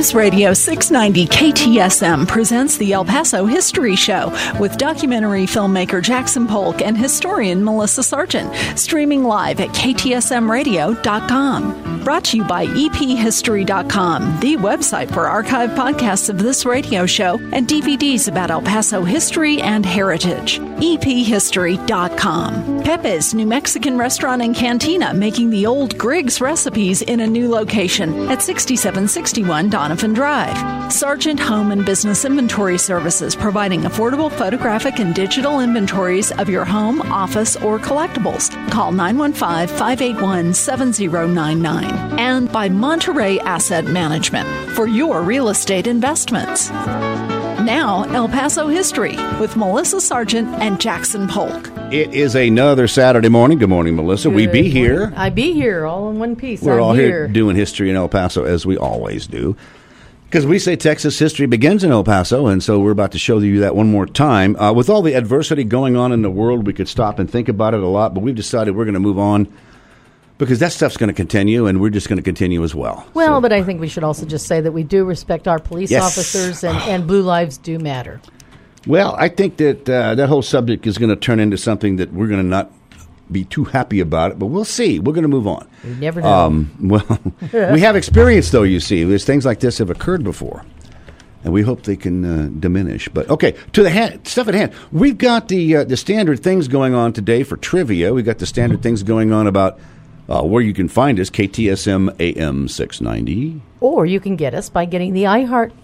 News Radio 690 KTSM presents the El Paso History Show with documentary filmmaker Jackson Polk and historian Melissa Sargent, streaming live at ktsmradio.com. Brought to you by ephistory.com, the website for archived podcasts of this radio show and DVDs about El Paso history and heritage. ephistory.com. Pepe's New Mexican Restaurant and Cantina, making the old Griggs recipes in a new location at 6761 Donovan Drive. Sargent Home and Business Inventory Services, providing affordable photographic and digital inventories of your home, office, or collectibles. Call 915-581-7099. And by Monterey Asset Management for your real estate investments. Now, El Paso History with Melissa Sargent and Jackson Polk. It is another Saturday morning. Good morning, Melissa. Good we be morning. here. I be here, all in one piece. We're I'm all here doing history in El Paso, as we always do. Because we say Texas history begins in El Paso, and so we're about to show you that one more time. With all the adversity going on in the world, we could stop and think about it a lot, but we've decided we're going to move on because that stuff's going to continue, and we're just going to continue as well. Well, but I think we should also just say that we do respect our police officers, and blue lives do matter. Well, I think that that whole subject is going to turn into something that we're going to not be too happy about it, but we'll see. We're going to move on. We never know. Well, we have experience, though, you see. There's things like this have occurred before, and we hope they can diminish. But, okay, to the stuff at hand. We've got the standard things going on today for trivia. We've got the standard things going on about where you can find us, KTSM AM 690. Or you can get us by getting the iHeart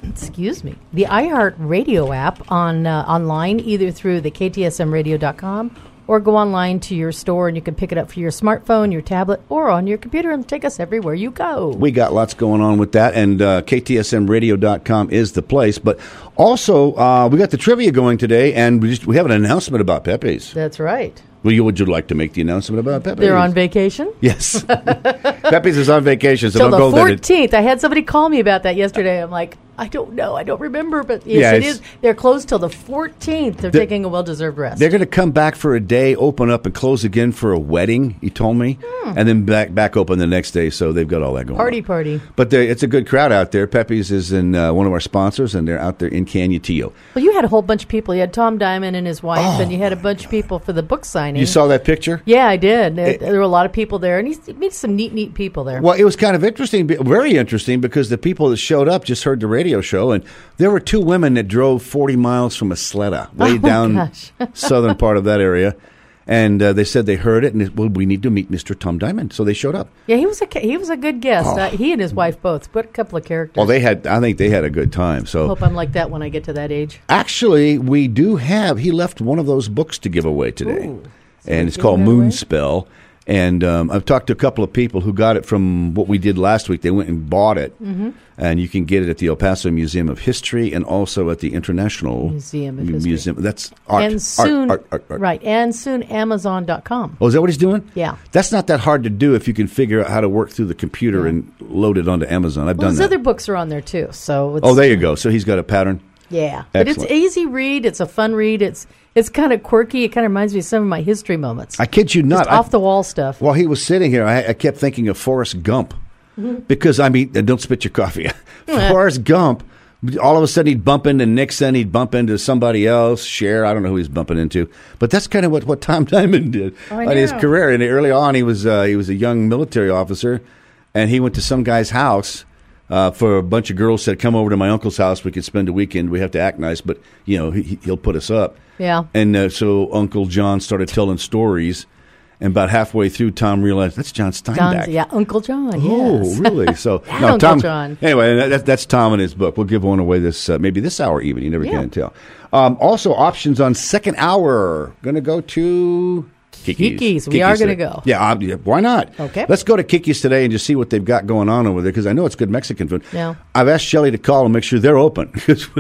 Radio app online, either through the ktsmradio.com, or go online to your store and you can pick it up for your smartphone, your tablet, or on your computer and take us everywhere you go. We got lots going on with that, and ktsmradio.com is the place. But also, we got the trivia going today, and we have an announcement about Pepe's. That's right. Would you like to make the announcement about Pepe's? They're on vacation? Yes. Pepe's is on vacation, so don't go there. there. Till the 14th. I had somebody call me about that yesterday. I'm like, I don't know. I don't remember. But yes, it is. They're closed till the 14th. They're taking a well-deserved rest. They're going to come back for a day, open up, and close again for a wedding, he told me, and then back open the next day. So they've got all that going on. Party. But it's a good crowd out there. Pepe's is in one of our sponsors, and they're out there in Canutillo. Well, you had a whole bunch of people. You had Tom Diamond and his wife, and you had a bunch of people for the book signing. You saw that picture? Yeah, I did. There were a lot of people there, and he meets some neat people there. Well, it was kind of interesting, very interesting, because the people that showed up just heard the radio show, and there were two women that drove 40 miles from Isleta, way down southern part of that area, and they said they heard it, and we need to meet Mr. Tom Diamond, so they showed up. Yeah, he was a good guest. He and his wife both, but a couple of characters. Well, I think they had a good time. So I hope I'm like that when I get to that age. Actually, we do have. He left one of those books to give away today. Ooh. And it's called Moonspell. And I've talked to a couple of people who got it from what we did last week. They went and bought it. Mm-hmm. And you can get it at the El Paso Museum of History and also at the International Museum of History. That's art. And soon, art. Right. And soon Amazon.com. Oh, is that what he's doing? Yeah. That's not that hard to do if you can figure out how to work through the computer and load it onto Amazon. I've done that. His other books are on there, too. So there you go. So he's got a pattern. Yeah. Excellent. But it's easy read. It's a fun read. It's kind of quirky. It kind of reminds me of some of my history moments. I kid you not. Just off-the-wall stuff. While he was sitting here, I kept thinking of Forrest Gump. Mm-hmm. Because, don't spit your coffee. Forrest Gump, all of a sudden he'd bump into Nixon. He'd bump into somebody else, Cher. I don't know who he's bumping into. But that's kind of what Tom Diamond did in his career. And early on, he was a young military officer, and he went to some guy's house. For a bunch of girls said, come over to my uncle's house. We could spend a weekend. We have to act nice, but, he'll put us up. Yeah. And so Uncle John started telling stories. And about halfway through, Tom realized, that's John Steinbeck. Uncle John, yes. Oh, really? So, no, Uncle Tom, John. Anyway, that's Tom and his book. We'll give one away maybe this hour even. You never can tell. Also, options on second hour. Going to go to Kiki's. We are going to go. Yeah, why not? Okay. Let's go to Kiki's today and just see what they've got going on over there, because I know it's good Mexican food. Yeah. I've asked Shelley to call and make sure they're open.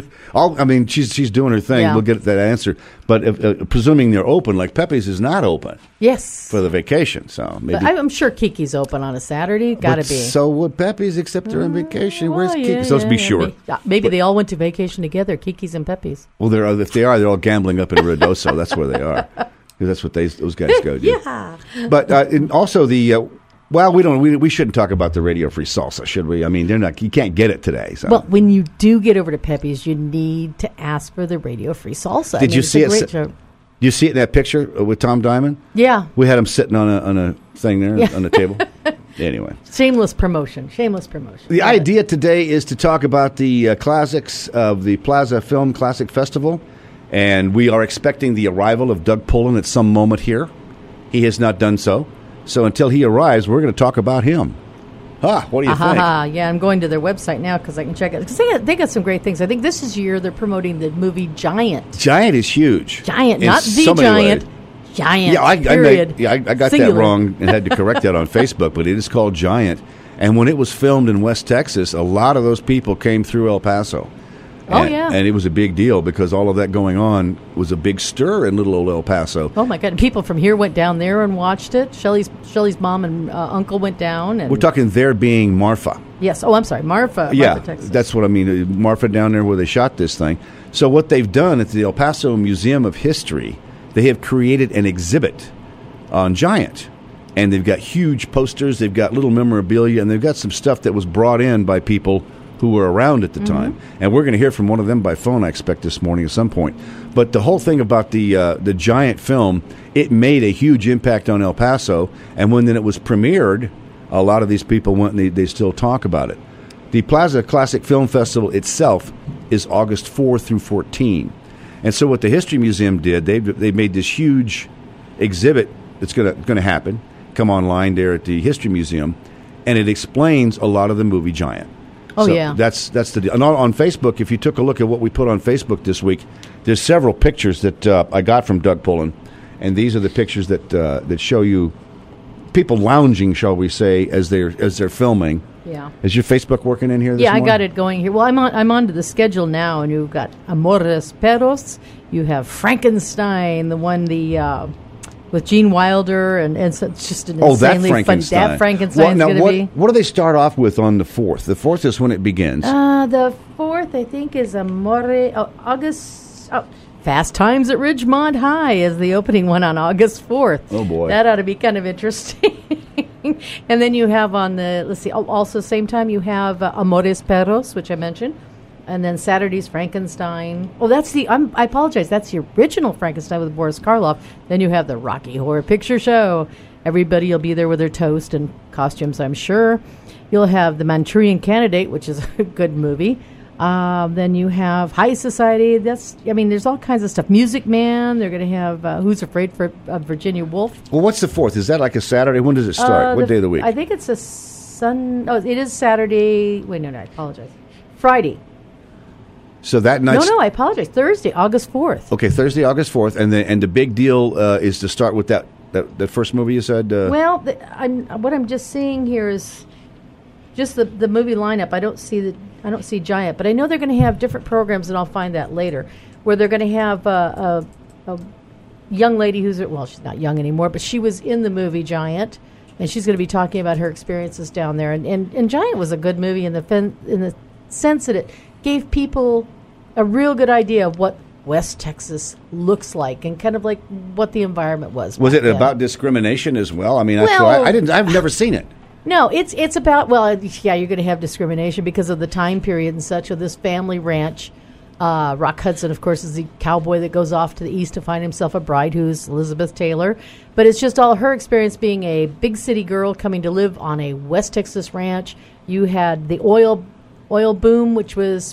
She's doing her thing. Yeah. We'll get that answer. But presuming they're open, like Pepe's is not open. Yes. For the vacation. So maybe. But I'm sure Kiki's open on a Saturday. Got to be. So would Pepe's, except they're on vacation. Where's Kiki's? So let's be sure. Maybe they all went to vacation together, Kiki's and Pepe's. Well, if they are, they're all gambling up in Ruidoso. That's where they are. Because that's what those guys go do. Yeah. But and also Well, we shouldn't talk about the Radio Free Salsa, should we? I mean, you can't get it today. So. Well, when you do get over to Pepe's, you need to ask for the Radio Free Salsa. Did you see it? Do you see it in that picture with Tom Diamond? Yeah. We had him sitting on a thing there on the table. Anyway. Shameless promotion. The idea today is to talk about the classics of the Plaza Film Classic Festival, and we are expecting the arrival of Doug Pullen at some moment here. He has not done so. So until he arrives, we're going to talk about him. What do you think? Yeah, I'm going to their website now because I can check it. Because they got some great things. I think this is year they're promoting the movie Giant. Giant is huge. Giant, not the Giant. Giant, yeah, I got Singular. that wrong and had to correct that on Facebook, but it is called Giant. And when it was filmed in West Texas, a lot of those people came through El Paso. And it was a big deal because all of that going on was a big stir in little old El Paso. Oh, my God. And people from here went down there and watched it. Shelley's mom and uncle went down. And we're talking there being Marfa. Yes. Oh, I'm sorry. Marfa, Texas. That's what I mean. Marfa down there where they shot this thing. So what they've done at the El Paso Museum of History, they have created an exhibit on Giant. And they've got huge posters. They've got little memorabilia. And they've got some stuff that was brought in by people who were around at the time. And we're going to hear from one of them by phone, I expect, this morning at some point. But the whole thing about the Giant film, it made a huge impact on El Paso. And when then it was premiered, a lot of these people went and they still talk about it. The Plaza Classic Film Festival itself is August 4 through 14. And so what the History Museum did, they made this huge exhibit that's going to happen, come online there at the History Museum, and it explains a lot of the movie Giant. Oh, so yeah. That's the deal. And on Facebook, if you took a look at what we put on Facebook this week, there's several pictures that I got from Doug Pullen, and these are the pictures that show you people lounging, shall we say, as they're filming. Yeah. Is your Facebook working in here this morning? I got it going here. Well, I'm onto the schedule now, and you've got Amores Perros. You have Frankenstein, the one with Gene Wilder, and so it's just an insanely fun. That Frankenstein's going to be. What do they start off with on the 4th? The 4th is when it begins. The 4th, I think, is August. Fast Times at Ridgemont High is the opening one on August 4th. Oh, boy. That ought to be kind of interesting. And then you have on the, also same time you have Amores Perros, which I mentioned. And then Saturday's Frankenstein. Oh, I apologize, that's the original Frankenstein with Boris Karloff. Then you have the Rocky Horror Picture Show. Everybody will be there with their toast and costumes, I'm sure. You'll have The Manchurian Candidate, which is a good movie. Then you have High Society. There's all kinds of stuff. Music Man. They're going to have Who's Afraid of Virginia Woolf. Well, what's the 4th? Is that like a Saturday? When does it start? What day of the week? I think it's it is Saturday. Wait, no, I apologize. Friday. So that night. No, I apologize. Thursday, August 4th. Okay, Thursday, August 4th, and the big deal is to start with that first movie you said. Well, what I'm just seeing here is just the movie lineup. I don't see Giant, but I know they're going to have different programs, and I'll find that later, where they're going to have a young lady who's she's not young anymore, but she was in the movie Giant, and she's going to be talking about her experiences down there. And Giant was a good movie in the sense that it gave people a real good idea of what West Texas looks like and kind of like what the environment was. Was it about discrimination as well? I mean, I've never seen it. No, it's about, you're going to have discrimination because of the time period and such of this family ranch. Rock Hudson, of course, is the cowboy that goes off to the east to find himself a bride who's Elizabeth Taylor. But it's just all her experience being a big city girl coming to live on a West Texas ranch. You had the oil boom, which was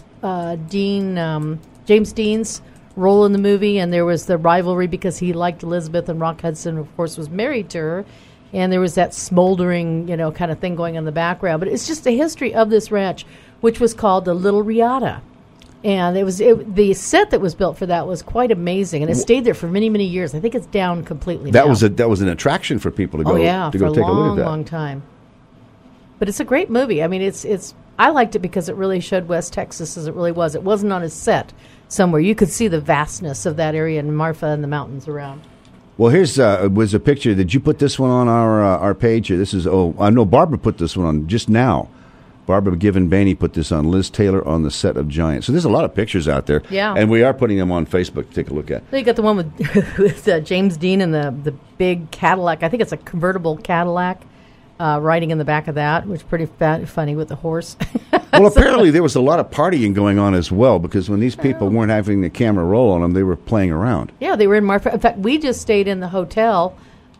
James Dean's role in the movie, and there was the rivalry because he liked Elizabeth, and Rock Hudson, of course, was married to her. And there was that smoldering, kind of thing going on in the background. But it's just a history of this ranch, which was called the Little Riata. And the set that was built for that was quite amazing, and it stayed there for many, many years. I think it's down completely now. That was an attraction for people to go. To go take a look at that. Long time. But it's a great movie. I mean, I liked it because it really showed West Texas as it really was. It wasn't on a set somewhere. You could see the vastness of that area in Marfa and the mountains around. Well, here's was a picture. Did you put this one on our page? This is I know Barbara put this one on just now. Barbara Given-Baney put this on. Liz Taylor on the set of Giant. So there's a lot of pictures out there. Yeah. And we are putting them on Facebook to take a look at. You got the one with James Dean and the big Cadillac. I think it's a convertible Cadillac. riding in the back of that, which is pretty funny with the horse. Well, apparently there was a lot of partying going on as well, because when these people weren't having the camera roll on them, they were playing around. Yeah, they were in Marfa. In fact, we just stayed in the hotel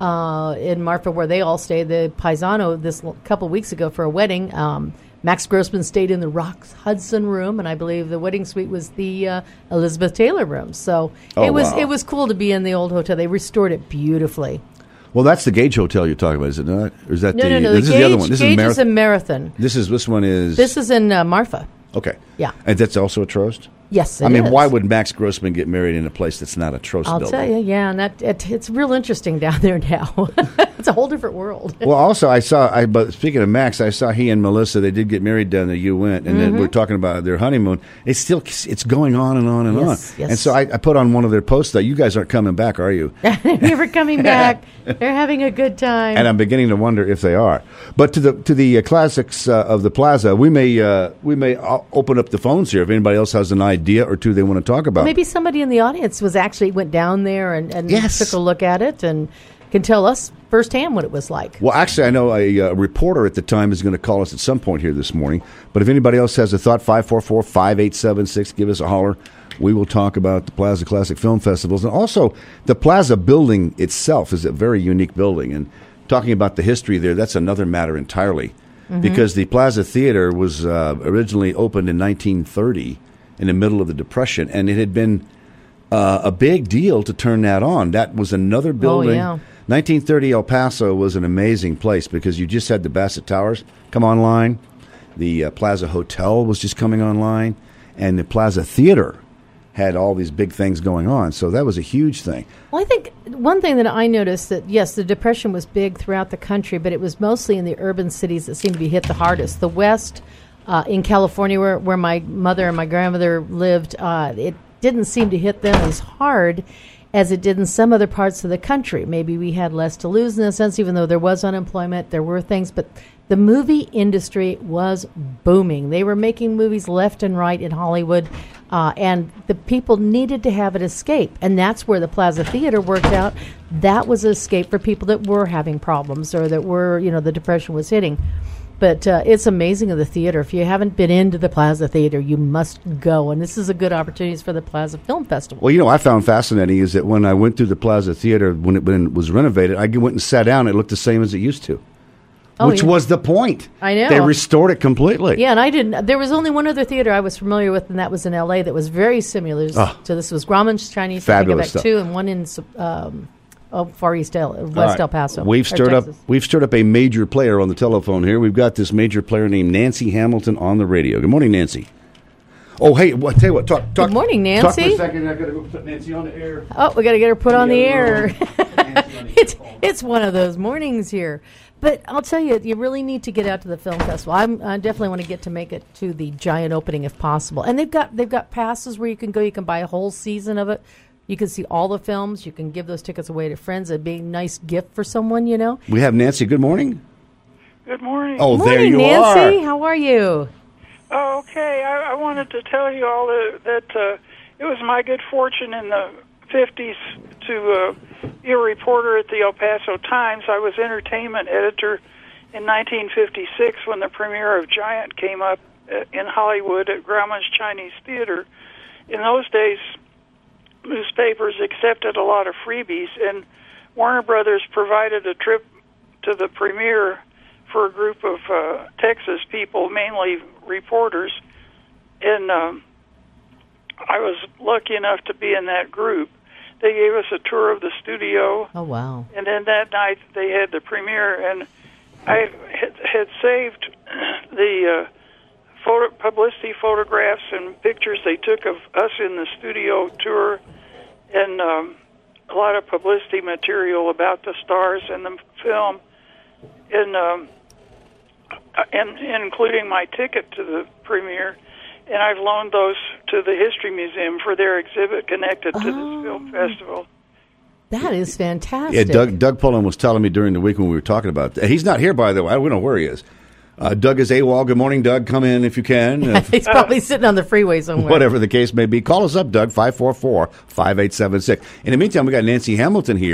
in Marfa where they all stayed, the Paisano, this couple weeks ago for a wedding. Max Grossman stayed in the Rock Hudson room, and I believe the wedding suite was the Elizabeth Taylor room. So it was cool to be in the old hotel. They restored it beautifully. Well, that's the Gage Hotel you're talking about, is it not? Or is that No. This is the other one. This Gage is in Marathon. This one is. This is in Marfa. Okay. Yeah. And that's also a Trost? Yes, it I mean, is. why would Max Grossman get married in a place that's not a Trost I'll building? tell you, yeah, and it's real interesting down there now. It's a whole different world. Well, also, but speaking of Max, I saw he and Melissa, they did get married down there. You went, and then we're talking about their honeymoon. It's going on and on and on. Yes. And so I put on one of their posts that you guys aren't coming back, are you? They're never coming back. They're having a good time. And I'm beginning to wonder if they are. But to the classics of the Plaza, we may open up the phones here if anybody else has an idea or two they want to talk about. Maybe somebody in the audience went down there and Yes. took a look at it and can tell us firsthand what it was like. Well, actually, I know a reporter at the time is going to call us at some point here this morning. But if anybody else has a thought, 544-5876, give us a holler. We will talk about the Plaza Classic Film Festivals. And also, the Plaza building itself is a very unique building. And talking about the history there, that's another matter entirely. Because the Plaza Theater was originally opened in 1930 in the middle of the Depression. And it had been a big deal to turn that on. That was another building. Oh, yeah. 1930 El Paso was an amazing place because you just had the Bassett Towers come online. The Plaza Hotel was just coming online. And the Plaza Theater had all these big things going on. So that was a huge thing. Well, I think one thing that I noticed that, yes, the Depression was big throughout the country, but it was mostly in the urban cities that seemed to be hit the hardest. The West, in California, where my mother and my grandmother lived, it didn't seem to hit them as hard as it did in some other parts of the country. Maybe we had less to lose in a sense, even though there was unemployment, there were things, but the movie industry was booming. They were making movies left and right in Hollywood, and the people needed to have an escape, and that's where the Plaza Theater worked out. That was an escape for people that were having problems or that were, the Depression was hitting. But it's amazing of the theater. If you haven't been into the Plaza Theater, you must go. And this is a good opportunity for the Plaza Film Festival. Well, I found fascinating is that when I went through the Plaza Theater, when it was renovated, I went and sat down. It looked the same as it used to, which was the point. I know. They restored it completely. Yeah, and I didn't. There was only one other theater I was familiar with, and that was in L.A. that was very similar to this. Was Grauman's Chinese Fabulous stuff. too, and one in Far East, West El Paso. We've stirred up a major player on the telephone here. We've got this major player named Nancy Hamilton on the radio. Good morning, Nancy. Oh, hey, tell you what, talk. Good morning, Nancy. Talk for a second. I've got to go put Nancy on the air. Oh, we got to get her put on the air. It's one of those mornings here. But I'll tell you, you really need to get out to the film festival. I definitely want to get to make it to the giant opening if possible. And they've got passes where you can go. You can buy a whole season of it. You can see all the films. You can give those tickets away to friends. It'd be a nice gift for someone, We have Nancy. Good morning. Good morning. Oh, morning, there you Nancy. are. How are you? Oh, okay. I wanted to tell you all that it was my good fortune in the 50s to be a reporter at the El Paso Times. I was entertainment editor in 1956 when the premiere of Giant came up in Hollywood at Grauman's Chinese Theater. In those days, newspapers accepted a lot of freebies, and Warner Brothers provided a trip to the premiere for a group of Texas people, mainly reporters, and I was lucky enough to be in that group. They gave us a tour of the studio. Oh, wow. And then that night they had the premiere, and I had saved the publicity photographs and pictures they took of us in the studio tour, and a lot of publicity material about the stars and the film, and including my ticket to the premiere. And I've loaned those to the History Museum for their exhibit connected to this film festival. That is fantastic. Yeah, Doug Pullen was telling me during the week when we were talking about that. He's not here, by the way. We don't know where he is. Doug is AWOL. Good morning, Doug. Come in if you can. He's probably sitting on the freeway somewhere. Whatever the case may be. Call us up, Doug, 544-5876. In the meantime, we got Nancy Hamilton here,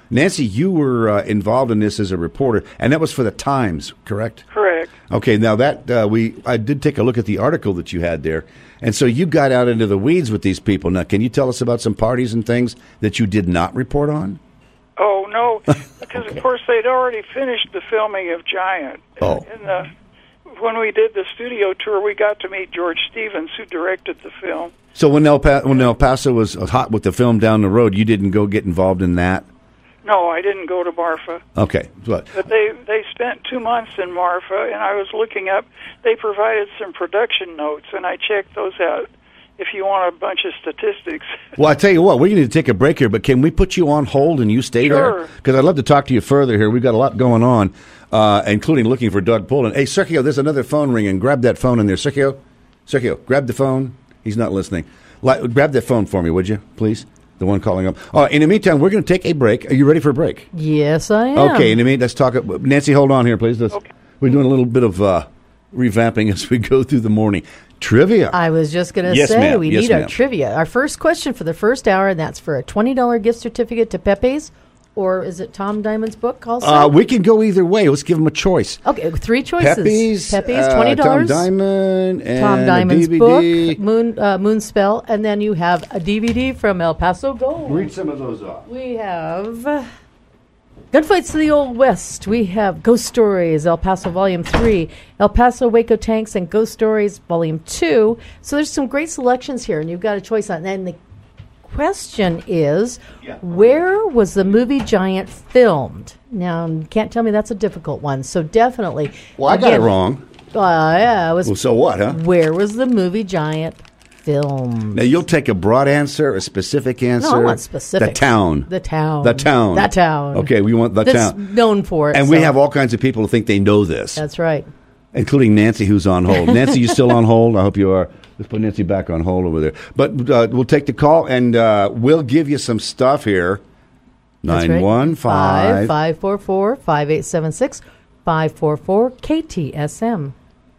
Nancy, you were involved in this as a reporter, and that was for the Times, correct? Correct. Okay, now that I did take a look at the article that you had there, and so you got out into the weeds with these people. Now, can you tell us about some parties and things that you did not report on? Oh, no, because, of course, they'd already finished the filming of Giant. Oh. And when we did the studio tour, we got to meet George Stevens, who directed the film. So when El Paso was hot with the film down the road, you didn't go get involved in that? No, I didn't go to Marfa. Okay. What? But they spent 2 months in Marfa, and I was looking up. They provided some production notes, and I checked those out if you want a bunch of statistics. Well, I tell you what, we need to take a break here, but can we put you on hold and you stay there? Because I'd love to talk to you further here. We've got a lot going on, including looking for Doug Poland. Hey, Sergio, there's another phone ringing. Grab that phone in there. Sergio, grab the phone. He's not listening. Grab that phone for me, would you, please? The one calling up. In the meantime, we're going to take a break. Are you ready for a break? Yes, I am. Okay, in the meantime, let's talk. Nancy, hold on here, please. Okay. We're doing a little bit of revamping as we go through the morning. Trivia. I was just going to Yes, say, ma'am. we Yes, need our ma'am. trivia. Our first question for the first hour, and that's for a $20 gift certificate to Pepe's, or is it Tom Diamond's book also? We can go either way. Let's give them a choice. Okay, 3 choices. Pepe's, $20. Tom Diamond, and Tom Diamond's a DVD. book, Moonspell, and then you have a DVD from El Paso Gold. Read some of those off. We have Gunfights to the Old West. We have Ghost Stories, El Paso Volume 3, El Paso Waco Tanks, and Ghost Stories Volume 2. So there's some great selections here, and you've got a choice on. And the question is, where was the movie Giant filmed? Now, you can't tell me that's a difficult one, so definitely. Well, I got it wrong. Yeah, it was. Well, so what, huh? Where was the movie Giant filmed? Now, you'll take a broad answer, a specific answer. No, I want specific. The town. The town. The town. That town. Okay, we want the That's town. known for it. And we have all kinds of people who think they know this. That's right. Including Nancy, who's on hold. Nancy, you still on hold? I hope you are. Let's put Nancy back on hold over there. But we'll take the call, and we'll give you some stuff here. 915-544-5876, 544-KTSM.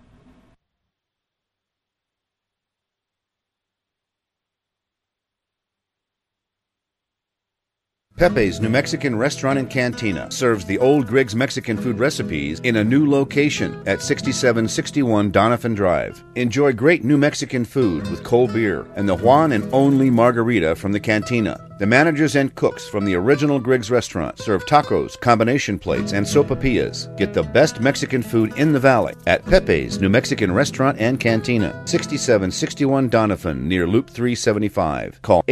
Pepe's New Mexican Restaurant and Cantina serves the old Griggs Mexican food recipes in a new location at 6761 Doniphan Drive. Enjoy great New Mexican food with cold beer and the one and only margarita from the Cantina. The managers and cooks from the original Griggs restaurant serve tacos, combination plates, and sopapillas. Get the best Mexican food in the valley at Pepe's New Mexican Restaurant and Cantina, 6761 Doniphan, near Loop 375. Call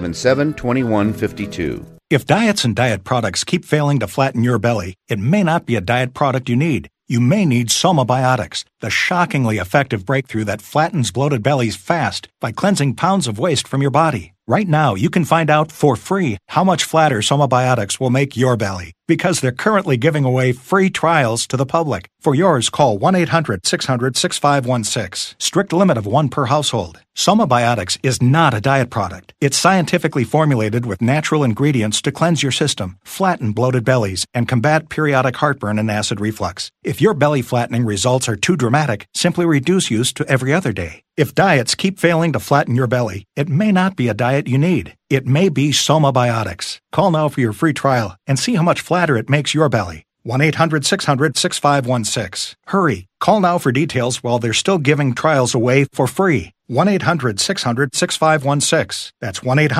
877-2152. If diets and diet products keep failing to flatten your belly, it may not be a diet product you need. You may need Somabiotics, the shockingly effective breakthrough that flattens bloated bellies fast by cleansing pounds of waste from your body. Right now, you can find out for free how much flatter Somabiotics will make your belly, because they're currently giving away free trials to the public. For yours, call 1-800-600-6516. Strict limit of 1 per household. Somabiotics is not a diet product. It's scientifically formulated with natural ingredients to cleanse your system, flatten bloated bellies, and combat periodic heartburn and acid reflux. If your belly flattening results are too dramatic, simply reduce use to every other day. If diets keep failing to flatten your belly, it may not be a diet you need. It may be Somabiotics. Call now for your free trial and see how much flatter it makes your belly. 1-800-600-6516. Hurry. Call now for details while they're still giving trials away for free. 1-800-600-6516. That's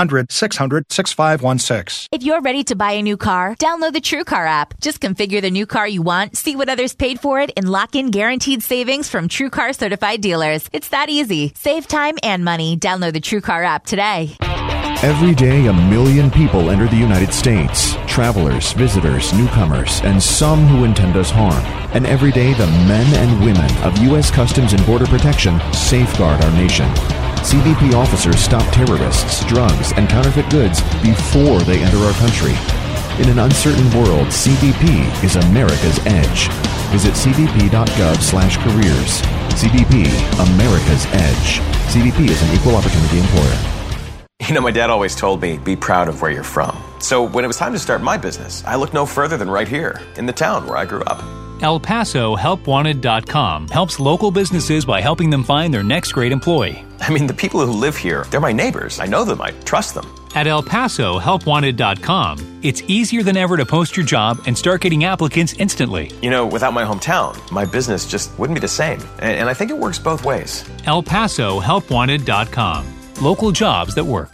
1-800-600-6516. If you're ready to buy a new car, download the TrueCar app. Just configure the new car you want, see what others paid for it, and lock in guaranteed savings from TrueCar certified dealers. It's that easy. Save time and money. Download the TrueCar app today. Every day, 1 million people enter the United States. Travelers, visitors, newcomers, and some who intend us harm. And every day, the men and women of U.S. Customs and Border Protection safeguard our nation. CBP officers stop terrorists, drugs, and counterfeit goods before they enter our country. In an uncertain world, CBP is America's edge. Visit cbp.gov/careers. CBP, America's edge. CBP is an equal opportunity employer. You know, my dad always told me, be proud of where you're from. So when it was time to start my business, I looked no further than right here, in the town where I grew up. ElPasoHelpWanted.com helps local businesses by helping them find their next great employee. I mean, the people who live here, they're my neighbors. I know them. I trust them. At ElPasoHelpWanted.com, it's easier than ever to post your job and start getting applicants instantly. You know, without my hometown, my business just wouldn't be the same. And I think it works both ways. ElPasoHelpWanted.com. Local jobs that work.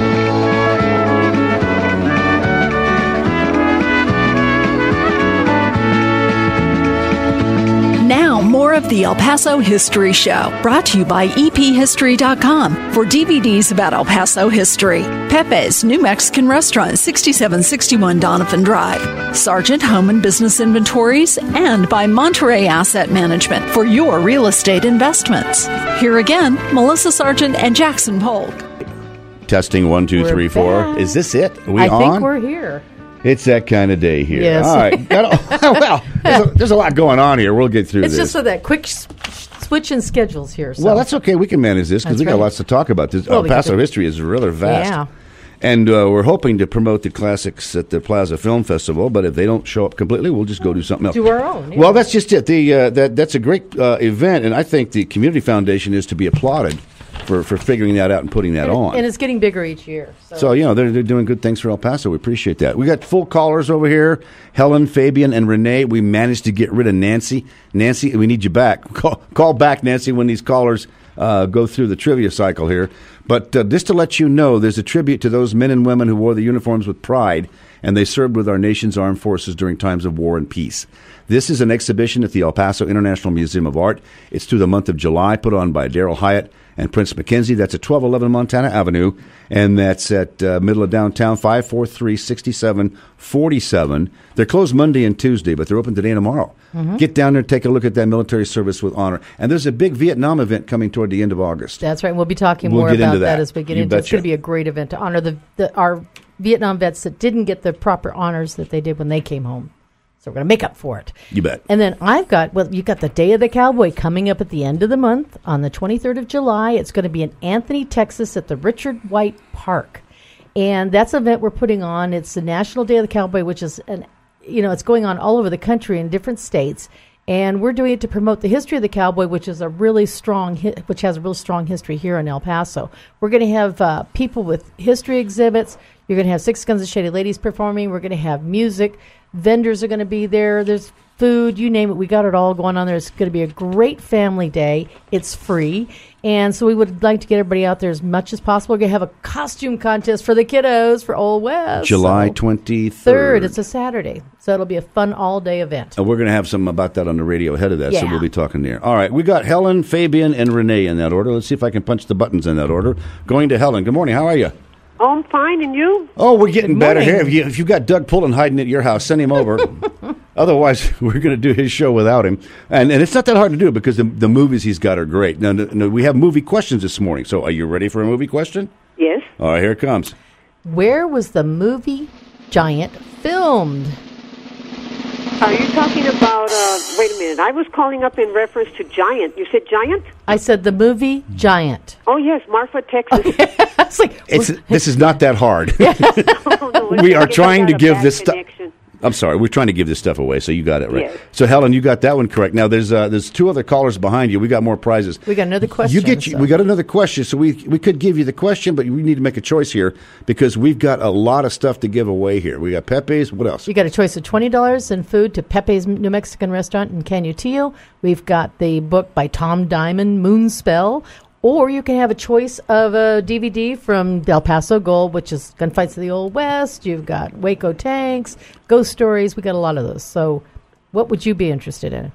Now, more of the El Paso History Show, brought to you by EPHistory.com for DVDs about El Paso history. Pepe's New Mexican Restaurant, 6761 Donovan Drive. Sargent Home and Business Inventories, and by Monterey Asset Management for your real estate investments. Here again, Melissa Sargent and Jackson Polk. Testing 1, 2, 3, 4. back. Is this it? Are we I on? think we're here. It's that kind of day here. Yes. All right. Well, there's a lot going on here. We'll get through It's this. just so that quick switch in schedules here. So. Well, that's okay. We can manage this because That's we got right. lots to talk about. This Well, El we Paso could- history is rather vast. Yeah. And we're hoping to promote the classics at the Plaza Film Festival, but if they don't show up completely, we'll just go do something else. Do our own. Yeah. Well, that's just it. That's a great event, and I think the Community Foundation is to be applauded for figuring that out and putting that on. And it's getting bigger each year. So, they're doing good things for El Paso. We appreciate that. We got full callers over here. Helen, Fabian, and Renee. We managed to get rid of Nancy. Nancy, we need you back. Call back, Nancy, when these callers go through the trivia cycle here. But just to let you know, there's a tribute to those men and women who wore the uniforms with pride, and they served with our nation's armed forces during times of war and peace. This is an exhibition at the El Paso International Museum of Art. It's through the month of July, put on by Daryl Hyatt and Prince McKenzie. That's at 1211 Montana Avenue, and that's at middle of downtown, 543-6747. They're closed Monday and Tuesday, but they're open today and tomorrow. Mm-hmm. Get down there and take a look at that military service with honor. And there's a big Vietnam event coming toward the end of August. That's right. We'll be talking We'll more get about into that. as we get You into it. It's betcha. going to be a great event to honor our Vietnam vets that didn't get the proper honors that they did when they came home. So we're going to make up for it. You bet. And then you've got the Day of the Cowboy coming up at the end of the month on the 23rd of July. It's going to be in Anthony, Texas at the Richard White Park. And that's an event we're putting on. It's the National Day of the Cowboy, which is, it's going on all over the country in different states. And we're doing it to promote the history of the cowboy, which has a really strong history here in El Paso. We're going to have people with history exhibits. You're going to have Six Guns and Shady Ladies performing. We're going to have music. Vendors are going to be there. There's food, you name it. We got it all going on there. It's going to be a great family day. It's free. And so we would like to get everybody out there as much as possible. We're going to have a costume contest for the kiddos for Old West. July 23rd. It's a Saturday. So it'll be a fun all-day event. And we're going to have something about that on the radio ahead of that, so Yeah. we'll be talking there. All right, we got Helen, Fabian, and Renee in that order. Let's see if I can punch the buttons in that order. Going to Helen. Good morning. How are you? Oh, I'm fine, and you? Oh, we're getting better morning. here. If you've got Doug Pullen hiding at your house, send him over. Otherwise, we're going to do his show without him. And it's not that hard to do because the movies he's got are great. Now, we have movie questions this morning. So are you ready for a movie question? Yes. All right, here it comes. Where was the movie Giant filmed? Are you talking about, wait a minute, I was calling up in reference to Giant. You said Giant? I said the movie Giant. Oh, yes, Marfa, Texas. I was like, This is not that hard. Oh, no, We are I trying got to a give bad this stuff. connection. I'm sorry, we're trying to give this stuff away, so you got it right. Yes. So, Helen, you got that one correct. Now, there's two other callers behind you. We got more prizes. we got another question. We got another question, so we could give you the question, but we need to make a choice here because we've got a lot of stuff to give away here. We got Pepe's. What else? You got a choice of $20 in food to Pepe's New Mexican Restaurant in Canutillo. We've got the book by Tom Diamond, Moonspell. Or you can have a choice of a DVD from El Paso Gold, which is Gunfights of the Old West. You've got Waco Tanks, Ghost Stories. We got a lot of those. So what would you be interested in?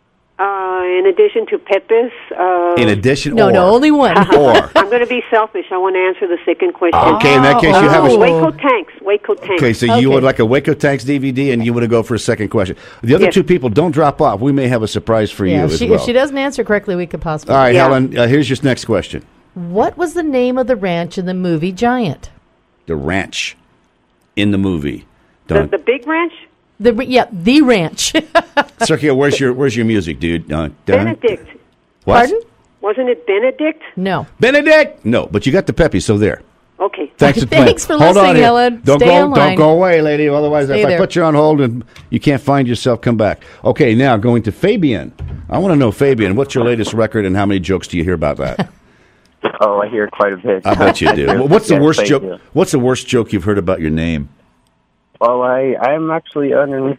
In addition to Pepe's. In addition, No, only one. Or. I'm going to be selfish. I want to answer the second question. Okay, in that case, you have a... Waco Tanks. Okay, so you would like a Waco Tanks DVD, and you want to go for a second question. The other Yes. two people, don't drop off. We may have a surprise for you Yeah, as if well. she doesn't answer correctly, we could possibly. All right, Yeah. Helen, here's your next question. What was the name of the ranch in the movie Giant? The ranch in the movie. The big ranch? The ranch. Sergio, where's your music, dude? Done? Benedict. What? Pardon? Wasn't it Benedict? No. Benedict? No, but you got the Pepe, so there. Okay. Thanks for playing. Thanks for Hold listening, on here. Ellen. Don't Stay go. online. Don't go away, lady. Otherwise, Stay if I there. put you on hold and you can't find yourself, come back. Okay, now going to Fabian. I want to know, Fabian, what's your latest record and how many jokes do you hear about that? Oh, I hear quite a bit. I bet you do. Well, what's the Yes, worst thank joke? you. What's the worst joke you've heard about your name? Well, I'm actually underneath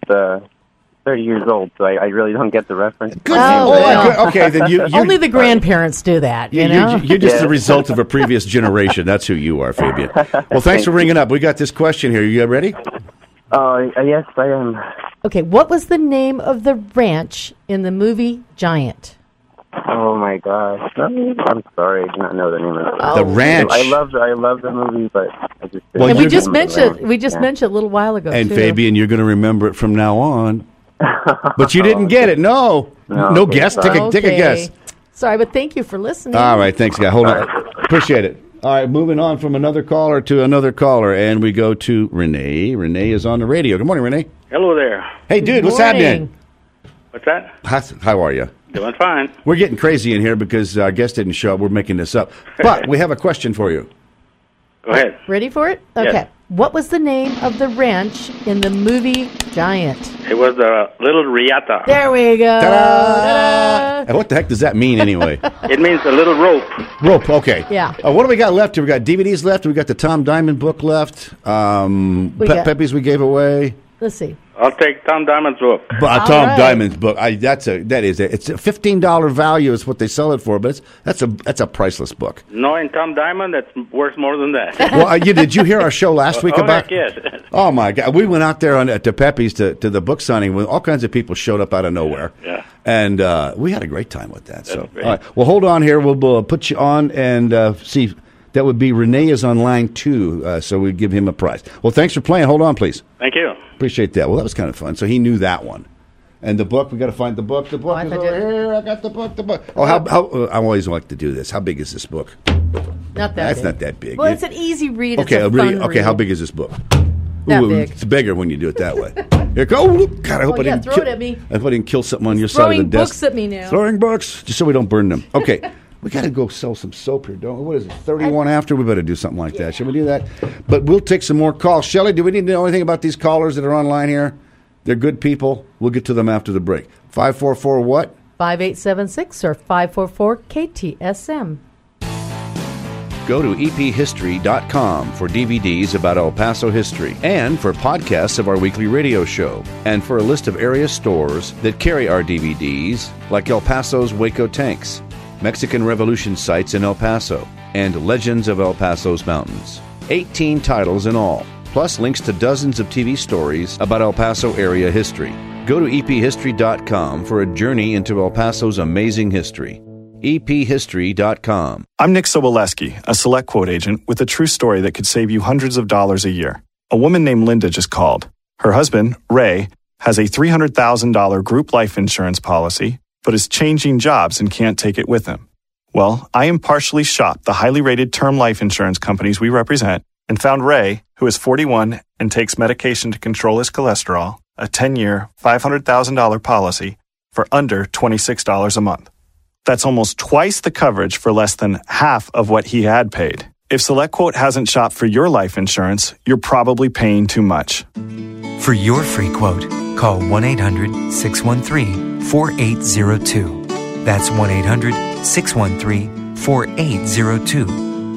30 years old, so I really don't get the reference. Good. Oh, well. Okay, then you. Only the grandparents do that, you know? You're just the result of a previous generation. That's who you are, Fabian. Well, thanks for ringing up. We got this question here. You ready? Yes, I am. Okay, what was the name of the ranch in the movie Giant? Oh my gosh! I'm sorry, I do not know the name of it. The ranch. I love the movie, but I just. Well, And you- we just mentioned Yeah. it a little while ago, And too. Fabian, you're going to remember it from now on. But you didn't get it. No okay, guess. sorry. Take a guess. Sorry, but thank you for listening. All right, thanks, guy. Hold on. Appreciate it. All right, moving on from another caller to another caller, and we go to Renee. Renee is on the radio. Good morning, Renee. Hello there. Hey, dude, what's Morning. happening? What's that? How are you? Doing fine. We're getting crazy in here because our guest didn't show up. We're making this up. But we have a question for you. Go ahead. Ready for it? Yes. Okay. What was the name of the ranch in the movie Giant? It was the Little Riata. There we go. Ta-da! And what the heck does that mean anyway? It means a little rope. Rope, okay. Yeah. What do we got left here? We got DVDs left. We got the Tom Diamond book left. Pepe's we gave away. Let's see. I'll take Tom Diamond's book. Tom Diamond's book. It's a $15 value is what they sell it for, but that's a priceless book. Knowing Tom Diamond, that's worth more than that. Well, did you hear our show last week about? Yes. Oh my God, we went out there to Pepe's to the book signing when all kinds of people showed up out of nowhere. Yeah. And we had a great time with that. So, great. all right. Well, hold on here. We'll put you on and see. That would be Renee is on line 2, so we give him a prize. Well, thanks for playing. Hold on, please. Thank you. Appreciate that. Well, that was kind of fun. So he knew that one. And the book, we got to find the book. The book I is thought over you- here. I got the book. Oh, how I always like to do this. How big is this book? Not that That's big. not that big. Well, it's an easy read. Okay, it's a really. fun Okay, how read. big is this book? That big. It's bigger when you do it that way. Here, go. Oh, God, I hope Oh, I yeah, didn't throw kill, it at me. I hope I didn't kill something on your side Throwing of the desk. books at me now. Throwing books, just so we don't burn them. Okay. We got to go sell some soap here, don't we? What is it, 31 after? We better do something like that. Should we do that? But we'll take some more calls. Shelley, do we need to know anything about these callers that are online here? They're good people. We'll get to them after the break. 544 what? 5876 or 544 KTSM. Go to ephistory.com for DVDs about El Paso history and for podcasts of our weekly radio show and for a list of area stores that carry our DVDs like El Paso's Waco Tanks, Mexican Revolution sites in El Paso, and Legends of El Paso's Mountains. 18 titles in all, plus links to dozens of TV stories about El Paso area history. Go to ephistory.com for a journey into El Paso's amazing history. ephistory.com. I'm Nick Soboleski, a Select Quote agent with a true story that could save you hundreds of dollars a year. A woman named Linda just called. Her husband, Ray, has a $300,000 group life insurance policy, but is changing jobs and can't take it with him. Well, I impartially shopped the highly rated term life insurance companies we represent and found Ray, who is 41 and takes medication to control his cholesterol, a 10-year, $500,000 policy for under $26 a month. That's almost twice the coverage for less than half of what he had paid. If SelectQuote hasn't shopped for your life insurance, you're probably paying too much. For your free quote, call 1-800-613-4802. That's 1-800-613-4802.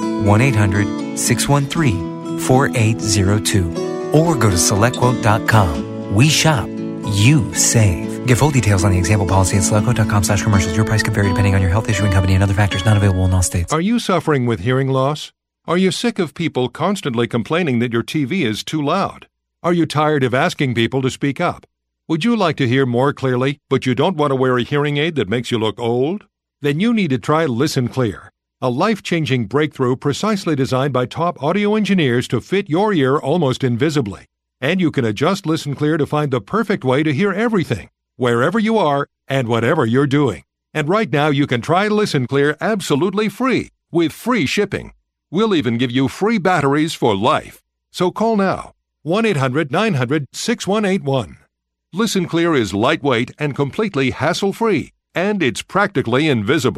1-800-613-4802. Or go to SelectQuote.com. We shop. You save. Get full details on the example policy at SelectQuote.com/commercials. Your price can vary depending on your health, issuing company, and other factors not available in all states. Are you suffering with hearing loss? Are you sick of people constantly complaining that your TV is too loud? Are you tired of asking people to speak up? Would you like to hear more clearly, but you don't want to wear a hearing aid that makes you look old? Then you need to try Listen Clear, a life-changing breakthrough precisely designed by top audio engineers to fit your ear almost invisibly. And you can adjust Listen Clear to find the perfect way to hear everything, wherever you are and whatever you're doing. And right now you can try Listen Clear absolutely free, with free shipping. We'll even give you free batteries for life. So call now, 1-800-900-6181. Listen Clear is lightweight and completely hassle-free, and it's practically invisible.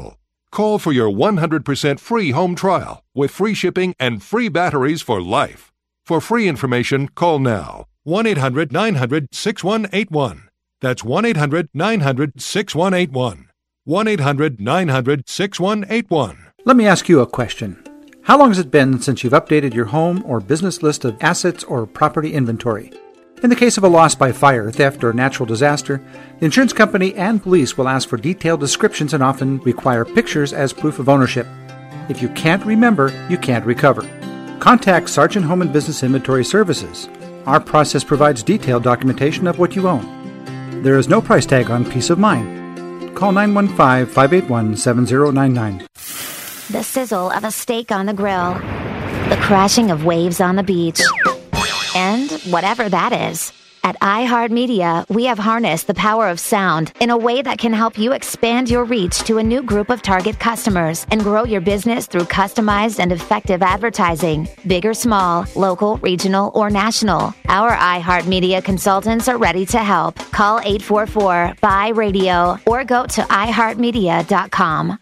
Call for your 100% free home trial with free shipping and free batteries for life. For free information, call now. 1-800-900-6181. That's 1-800-900-6181. 1-800-900-6181. Let me ask you a question. How long has it been since you've updated your home or business list of assets or property inventory? In the case of a loss by fire, theft, or natural disaster, the insurance company and police will ask for detailed descriptions and often require pictures as proof of ownership. If you can't remember, you can't recover. Contact Sargent Home and Business Inventory Services. Our process provides detailed documentation of what you own. There is no price tag on peace of mind. Call 915-581-7099. The sizzle of a steak on the grill. The crashing of waves on the beach. And whatever that is. At iHeartMedia, we have harnessed the power of sound in a way that can help you expand your reach to a new group of target customers and grow your business through customized and effective advertising. Big or small, local, regional, or national. Our iHeartMedia consultants are ready to help. Call 844-BUY-RADIO or go to iHeartMedia.com.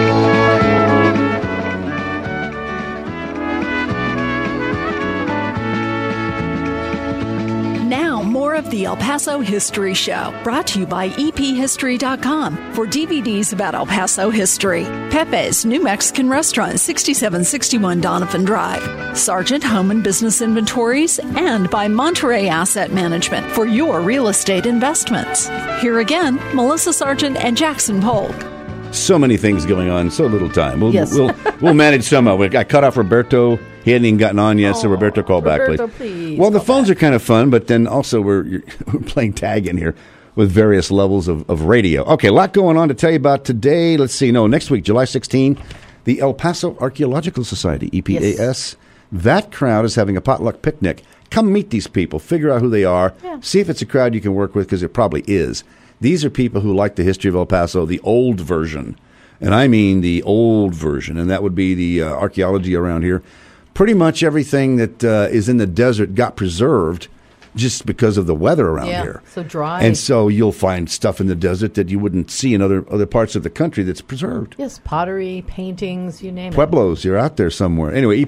Now, more of the El Paso History Show, brought to you by EPHistory.com for DVDs about El Paso history. Pepe's New Mexican Restaurant, 6761 Donovan Drive. Sargent Home and Business Inventories, and by Monterey Asset Management for your real estate investments. Here again, Melissa Sargent and Jackson Polk. So many things going on, so little time. Yes. We'll manage somehow. I cut off Roberto. He hadn't even gotten on yet, so Roberto, call back, please. Well, the phones are kind of fun, but then also we're playing tag in here with various levels of radio. Okay, a lot going on to tell you about today. Let's see. Next week, July 16, the El Paso Archaeological Society, EPAS. Yes. That crowd is having a potluck picnic. Come meet these people. Figure out who they are. Yeah. See if it's a crowd you can work with, because it probably is. These are people who like the history of El Paso, the old version. And I mean the old version, and that would be the archaeology around here. Pretty much everything that is in the desert got preserved just because of the weather around here. So dry. And so you'll find stuff in the desert that you wouldn't see in other parts of the country that's preserved. Yes, pottery, paintings, you name Pueblos, you're out there somewhere. Anyway,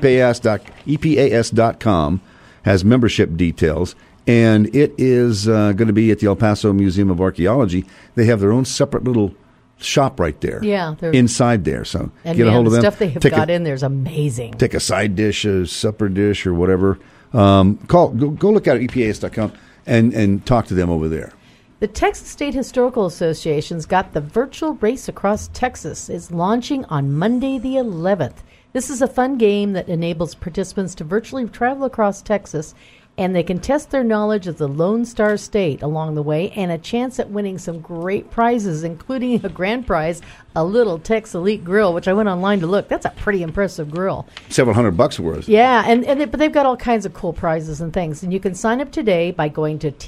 EPAS.com has membership details, and it is going to be at the El Paso Museum of Archaeology. They have their own separate little shop right there. Yeah. Inside there. So and get a hold of them. The stuff they have got in there is amazing. Take a side dish, a supper dish, or whatever. Go look at EPAS.com and talk to them over there. The Texas State Historical Association's got the virtual race across Texas. It's launching on Monday the 11th. This is a fun game that enables participants to virtually travel across Texas, and they can test their knowledge of the Lone Star State along the way, and a chance at winning some great prizes, including a grand prize, a little Tex Elite grill, which I went online to look. That's a pretty impressive grill. Several $100 worth. Yeah, but they've got all kinds of cool prizes and things. And you can sign up today by going to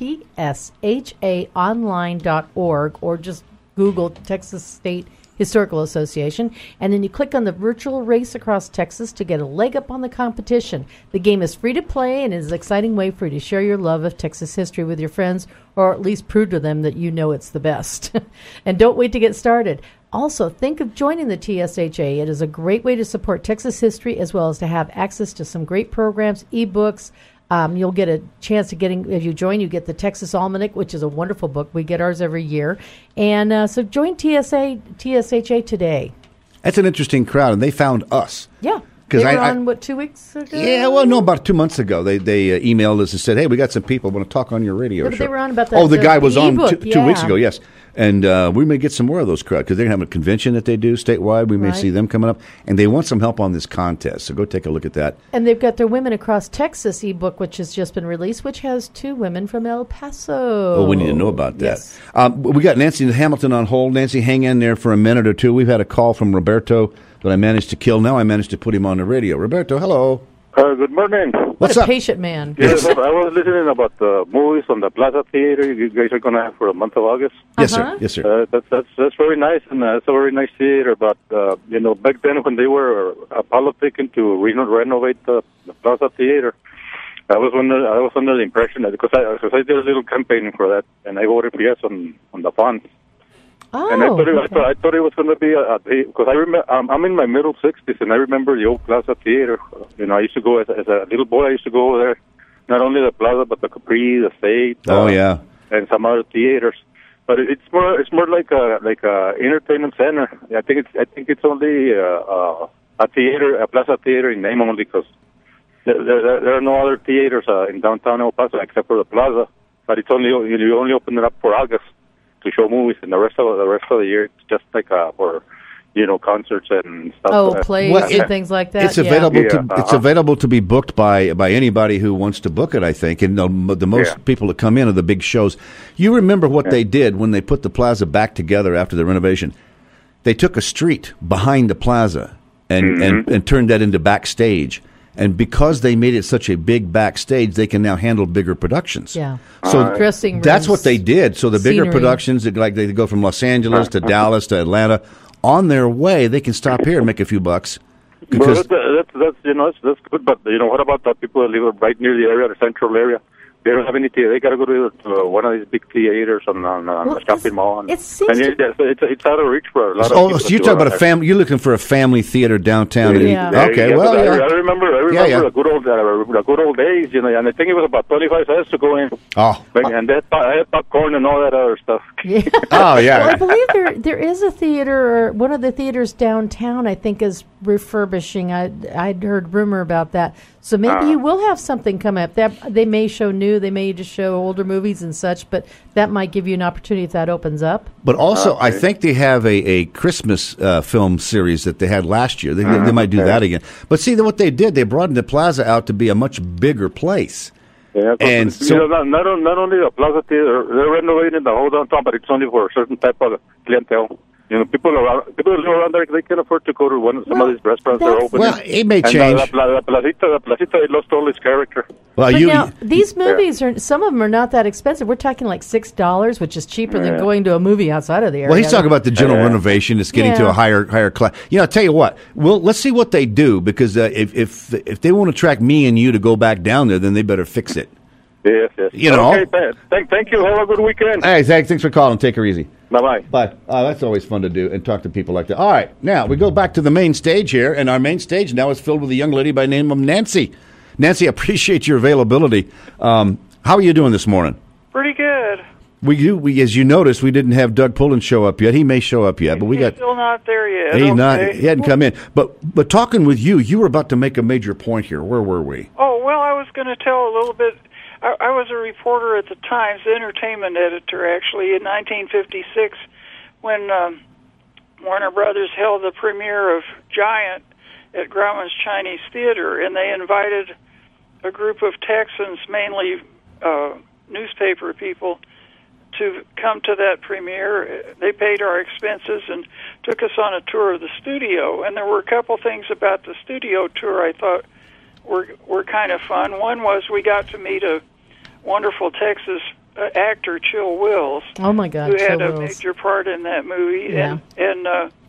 tshaonline.org or just Google Texas State Historical Association, and then you click on the virtual race across Texas to get a leg up on the competition. The game is free to play and is an exciting way for you to share your love of Texas history with your friends, or at least prove to them that you know it's the best. And don't wait to get started. Also, think of joining the TSHA. It is a great way to support Texas history, as well as to have access to some great programs, ebooks. You'll get a chance to if you join, you get the Texas Almanac, which is a wonderful book. We get ours every year. And so join TSHA today. That's an interesting crowd, and they found us. Yeah. They were on, 2 weeks ago? Yeah, well, no, about 2 months ago. They emailed us and said, hey, we got some people who want to talk on your radio show. They were on about that. Oh, the guy was on 2 weeks ago, yes. And we may get some more of those crowds, because they're going to have a convention that they do statewide. We may see them coming up. And they want some help on this contest, so go take a look at that. And they've got their Women Across Texas ebook, which has just been released, which has 2 women from El Paso. Oh, we need to know about that. Yes. We got Nancy Hamilton on hold. Nancy, hang in there for a minute or two. We've had a call from Roberto that I managed to kill. Now I managed to put him on the radio. Roberto, hello. Good morning. What's up? Patient man. Yes, I was listening about the movies on the Plaza Theater you guys are going to have for the month of August. Yes, sir. Yes, sir. That's very nice, and it's a very nice theater. But back then when they were politicking to renovate the Plaza Theater, I was under the impression that because I did a little campaign for that, and I voted for yes on the funds. Oh. And I thought it was going to be because I remember I'm in my middle 60s, and I remember the old Plaza Theater. I used to go as a little boy. I used to go over there, not only the Plaza but the Capri, the State. And some other theaters. But it's more like a entertainment center. I think it's only a theater, a Plaza Theater in name only, because there are no other theaters in downtown El Paso except for the Plaza. But it's only you only open it up for August to show movies, and the rest of the year it's just like for concerts and stuff. Plays and things like that. It's available it's available to be booked by anybody who wants to book it, I think. And the most people that come in are the big shows. You remember what they did when they put the Plaza back together after the renovation? They took a street behind the Plaza and turned that into backstage. And because they made it such a big backstage, they can now handle bigger productions. Yeah. So dressing rooms, that's what they did. So the bigger scenery. productions, like they go from Los Angeles to Dallas to Atlanta, on their way, they can stop here and make a few bucks. Well, that's good. But what about the people that live right near the area, the central area? They don't have any theater. They got to go to one of these big theaters on the shopping mall. It's out of reach for a lot of people. So you're talking about a family. You're looking for a family theater downtown. Okay, well, I remember the good old days. And I think it was about 25 cents to go in. Oh, and I had popcorn and all that other stuff. Yeah. Oh, yeah. Well, I believe there is a theater, or one of the theaters downtown, I think, is refurbishing. I'd heard rumor about that. So maybe you will have something come up. They may show new, they may just show older movies and such, but that might give you an opportunity if that opens up. But also, I think they have a Christmas film series that they had last year. They might do that again. But see, what they did, they broadened the Plaza out to be a much bigger place. Yeah, and so, not only the Plaza Theater, they're renovating the whole downtown, but it's only for a certain type of clientele. People who live around there, they can afford to go to some of these restaurants that are open. Well, it may change. The Placita, it lost all its character. Well, now, these movies some of them are not that expensive. We're talking like $6, which is cheaper than going to a movie outside of the area. Well, he's talking about the general renovation. It's getting to a higher class. I'll tell you what. Let's see what they do, because if they won't attract me and you to go back down there, then they better fix it. Yes. Okay, thank you. Have a good weekend. Hey, Zach, thanks for calling. Take her easy. Bye-bye. Bye. That's always fun to do and talk to people like that. All right, now we go back to the main stage here, and our main stage now is filled with a young lady by the name of Nancy. Nancy, I appreciate your availability. How are you doing this morning? Pretty good. We as you noticed, we didn't have Doug Pullen show up yet. He may show up yet, but He's still not there yet. He hadn't come in. But talking with you were about to make a major point here. Where were we? Oh, well, I was going to tell a little bit. I was a reporter at the Times, entertainment editor, actually, in 1956, when Warner Brothers held the premiere of Giant at Grauman's Chinese Theater, and they invited a group of Texans, mainly newspaper people, to come to that premiere. They paid our expenses and took us on a tour of the studio, and there were a couple things about the studio tour I thought were kind of fun. One was we got to meet a wonderful Texas actor, Chill Wills. Oh my God, who had Chill a Wills. major part in that movie. Yeah. And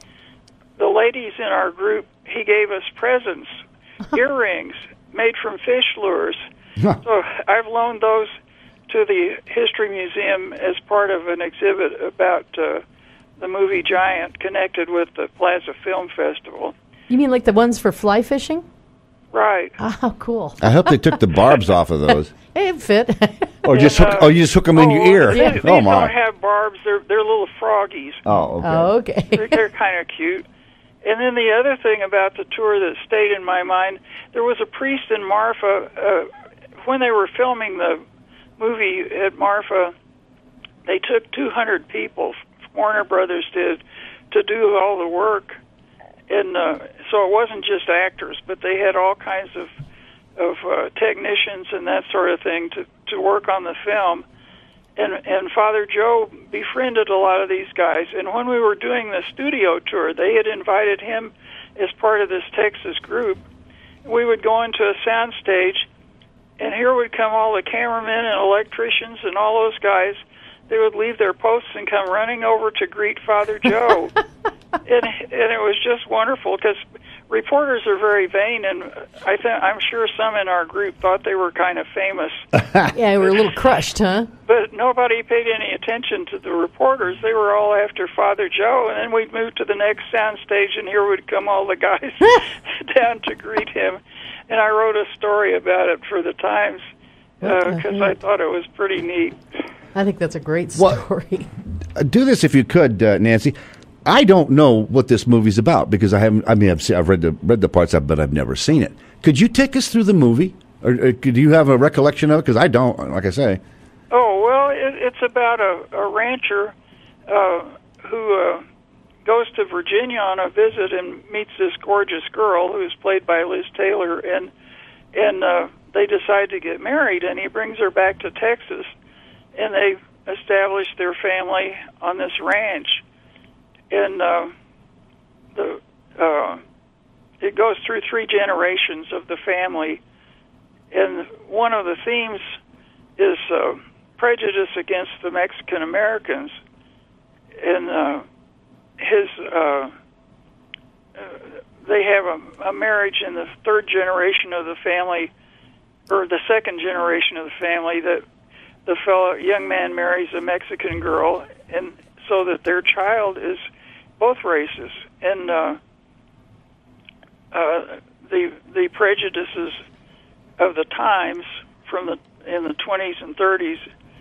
the ladies in our group, he gave us presents, earrings made from fish lures. So I've loaned those to the History Museum as part of an exhibit about the movie Giant, connected with the Plaza Film Festival. You mean like the ones for fly fishing? Right. Oh, cool. I hope they took the barbs off of those. It fit. Or just you just hook them in your ear. These don't have barbs. They're little froggies. Oh, okay. Oh, okay. They're kind of cute. And then the other thing about the tour that stayed in my mind, there was a priest in Marfa. When they were filming the movie at Marfa, they took 200 people, Warner Brothers did, to do all the work. And so it wasn't just actors, but they had all kinds of technicians and that sort of thing to work on the film. And Father Joe befriended a lot of these guys. And when we were doing the studio tour, they had invited him as part of this Texas group. We would go into a sound stage, and here would come all the cameramen and electricians and all those guys. They would leave their posts and come running over to greet Father Joe. And it was just wonderful, because reporters are very vain, and I'm sure some in our group thought they were kind of famous. Yeah, we were a little crushed, huh? But nobody paid any attention to the reporters. They were all after Father Joe, and then we'd move to the next sound stage, and here would come all the guys down to greet him. And I wrote a story about it for the Times because I thought it was pretty neat. I think that's a great story. Do this if you could, Nancy. I don't know what this movie's about because I've read the parts of it, but I've never seen it. Could you take us through the movie, or do you have a recollection of it? Because I don't, like I say. Oh well, it's about a rancher who goes to Virginia on a visit and meets this gorgeous girl who's played by Liz Taylor, and they decide to get married, and he brings her back to Texas, and they establish their family on this ranch. And it goes through 3 generations of the family, and one of the themes is prejudice against the Mexican Americans. And they have a marriage in the 3rd generation of the family, or the 2nd generation of the family, that the young man marries a Mexican girl, and so that their child is both races, and the prejudices of the times in the 20s and 30s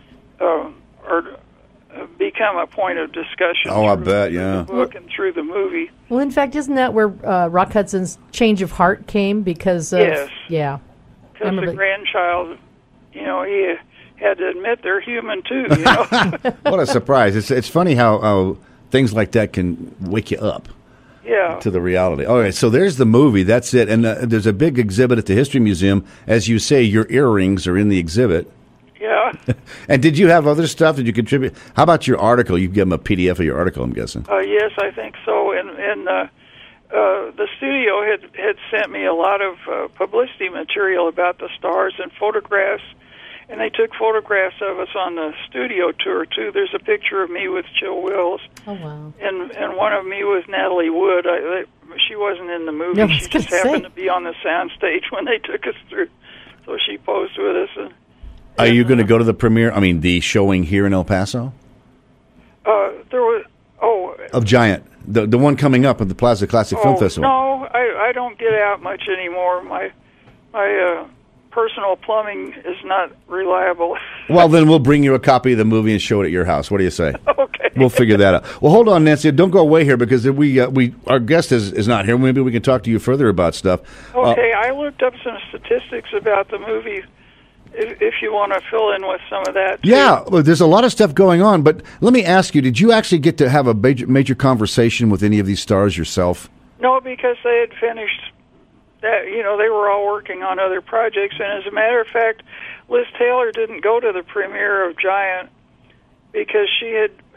become a point of discussion. Oh, I bet, yeah. Through the book and through the movie. Well, in fact, isn't that where Rock Hudson's change of heart came? Because yes, yeah, because the grandchild, he had to admit they're human too. What a surprise! It's funny how things like that can wake you up. Yeah. To the reality. All right, so there's the movie. That's it. And there's a big exhibit at the History Museum. As you say, your earrings are in the exhibit. Yeah. And did you have other stuff that you contribute? How about your article? You give them a PDF of your article, I'm guessing. Yes, I think so. And the studio had sent me a lot of publicity material about the stars and photographs. And they took photographs of us on the studio tour, too. There's a picture of me with Chill Wills. Oh, wow. And one of me with Natalie Wood. She wasn't in the movie. No, she just happened to be on the sound stage when they took us through. So she posed with us. Are you going to go to the premiere, the showing here in El Paso? There was, of Giant. The one coming up at the Plaza Classic Film Festival. No, I don't get out much anymore. My personal plumbing is not reliable. Well, then we'll bring you a copy of the movie and show it at your house. What do you say? Okay. We'll figure that out. Well, hold on, Nancy. Don't go away here because our guest is not here. Maybe we can talk to you further about stuff. Okay, I looked up some statistics about the movie. If you want to fill in with some of that. Yeah, well, there's a lot of stuff going on, but let me ask you, did you actually get to have a major conversation with any of these stars yourself? No, because they had finished that, they were all working on other projects, and as a matter of fact, Liz Taylor didn't go to the premiere of Giant because she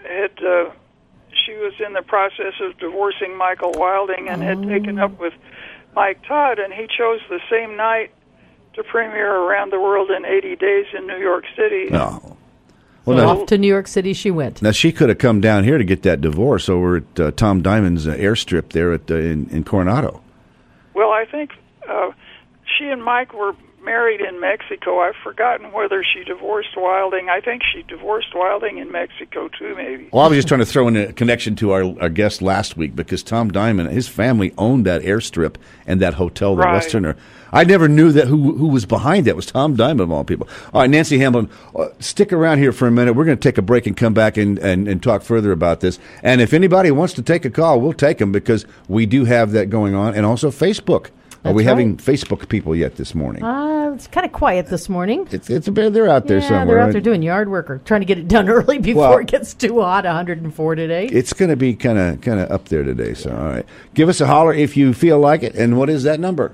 was in the process of divorcing Michael Wilding and had taken up with Mike Todd, and he chose the same night to premiere Around the World in 80 Days in New York City. Oh. Well, so off to New York City she went. Now, she could have come down here to get that divorce over at Tom Diamond's airstrip there in Coronado. Well, I think she and Mike were married in Mexico. I've forgotten whether she divorced Wilding. I think she divorced Wilding in Mexico, too, maybe. Well, I was just trying to throw in a connection to our guest last week because Tom Diamond, his family owned that airstrip and that hotel, the Right. Westerner. I never knew that who was behind that. It was Tom Diamond, of all people. All right, Nancy Hamblin, stick around here for a minute. We're going to take a break and come back and talk further about this. And if anybody wants to take a call, we'll take them because we do have that going on. And also Facebook. Are we having Facebook people yet this morning? It's kind of quiet this morning. It's a bit. They're out there somewhere. They're out right? there doing yard work or trying to get it done early before it gets too hot. 104 today. It's going to be kind of up there today. So, all right, give us a holler if you feel like it. And what is that number?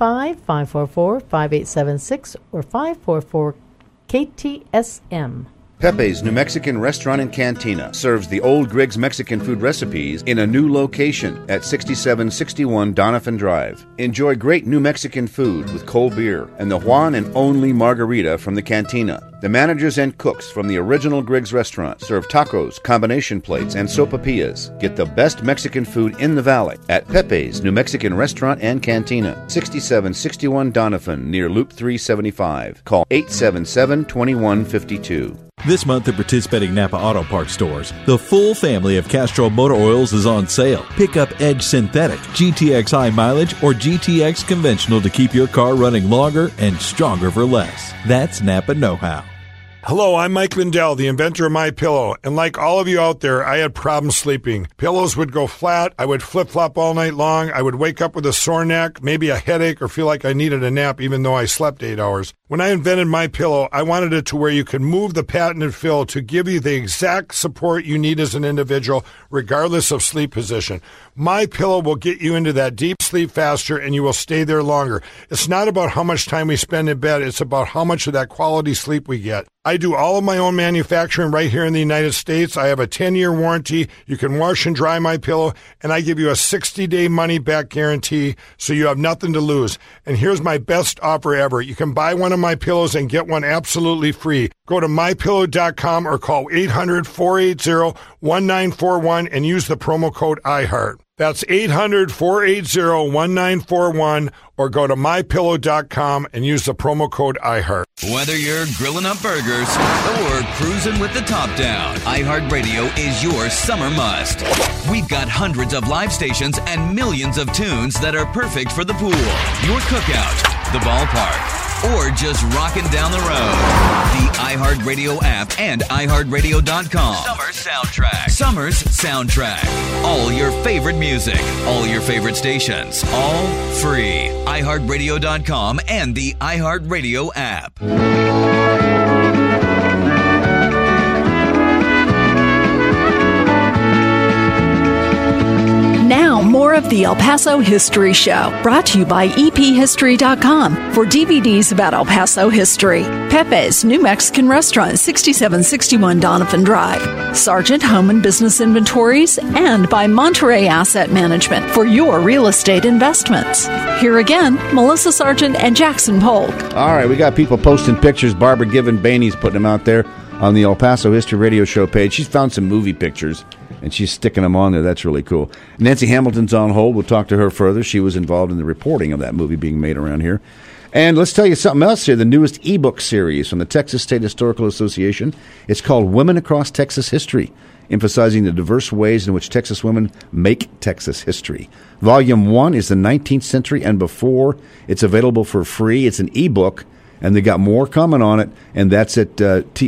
915-544-5876 or 544-KTSM. Pepe's New Mexican Restaurant and Cantina serves the old Griggs Mexican food recipes in a new location at 6761 Donovan Drive. Enjoy great New Mexican food with cold beer and the Juan and only margarita from the cantina. The managers and cooks from the original Griggs restaurant serve tacos, combination plates, and sopapillas. Get the best Mexican food in the valley at Pepe's New Mexican Restaurant and Cantina, 6761 Donovan, near Loop 375. Call 877-2152. This month at participating Napa Auto Parts stores, the full family of Castrol motor oils is on sale. Pick up Edge Synthetic, GTX High Mileage, or GTX Conventional to keep your car running longer and stronger for less. That's Napa know-how. Hello, I'm Mike Lindell, the inventor of MyPillow, and like all of you out there, I had problems sleeping. Pillows would go flat, I would flip-flop all night long, I would wake up with a sore neck, maybe a headache, or feel like I needed a nap even though I slept 8 hours. When I invented MyPillow, I wanted it to where you could move the patented fill to give you the exact support you need as an individual, regardless of sleep position. MyPillow will get you into that deep sleep faster, and you will stay there longer. It's not about how much time we spend in bed, it's about how much of that quality sleep we get. I do all of my own manufacturing right here in the United States. I have a 10-year warranty. You can wash and dry my pillow, and I give you a 60-day money-back guarantee, so you have nothing to lose. And here's my best offer ever. You can buy one of my pillows and get one absolutely free. Go to MyPillow.com or call 800-480-1941 and use the promo code IHEART. That's 800-480-1941 or go to MyPillow.com and use the promo code IHEART. Whether you're grilling up burgers or cruising with the top down, iHeartRadio is your summer must. We've got hundreds of live stations and millions of tunes that are perfect for the pool, your cookout, the ballpark, or just rocking down the road. The iHeartRadio app and iHeartRadio.com. Summer Soundtrack. Summer's Soundtrack. All your favorite music, all your favorite stations, all free. iHeartRadio.com and the iHeartRadio app. Now, more of the El Paso History Show, brought to you by EPHistory.com for DVDs about El Paso history. Pepe's New Mexican Restaurant, 6761 Donovan Drive. Sargent Home and Business Inventories, and by Monterey Asset Management for your real estate investments. Here again, Melissa Sargent and Jackson Polk. All right, we got people posting pictures. Barbara Given Bainey's putting them out there on the El Paso History Radio Show page. She's found some movie pictures, and she's sticking them on there. That's really cool. Nancy Hamilton's on hold. We'll talk to her further. She was involved in the reporting of that movie being made around here. And let's tell you something else here, the newest ebook series from the Texas State Historical Association. It's called Women Across Texas History, emphasizing the diverse ways in which Texas women make Texas history. Volume 1 is the 19th century and before. It's available for free. It's an ebook, and they got more coming on it, and that's at